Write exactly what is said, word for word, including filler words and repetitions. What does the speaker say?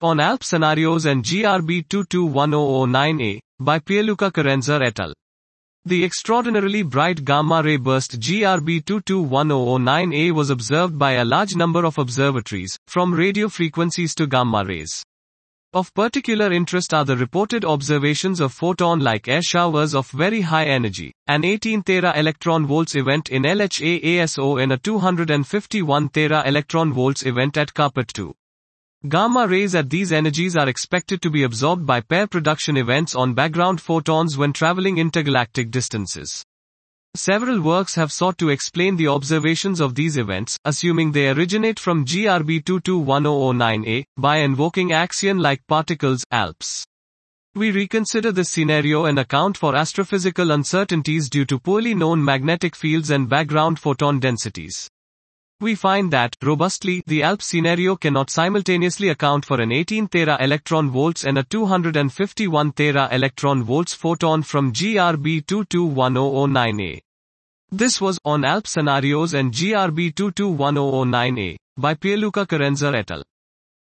On ALP Scenarios and G R B two two one zero zero nine A, by Pierluca Carenza et al. The extraordinarily bright gamma-ray burst G R B two two one zero zero nine A was observed by a large number of observatories, from radio frequencies to gamma rays. Of particular interest are the reported observations of photon-like air showers of very high energy, an eighteen tera electron volts event in L H A A S O and a two hundred fifty-one tera electron volts event at Caput two. Gamma rays at these energies are expected to be absorbed by pair production events on background photons when traveling intergalactic distances. Several works have sought to explain the observations of these events, assuming they originate from G R B two two one zero zero nine A, by invoking axion-like particles, ALPS. We reconsider this scenario and account for astrophysical uncertainties due to poorly known magnetic fields and background photon densities. We find that, robustly, the ALPS scenario cannot simultaneously account for an eighteen tera electron volts and a two hundred fifty-one tera electron volts photon from G R B two two one zero zero nine A. This was, On ALP Scenarios and G R B two two one zero zero nine A, by Pierluca Carenza et al.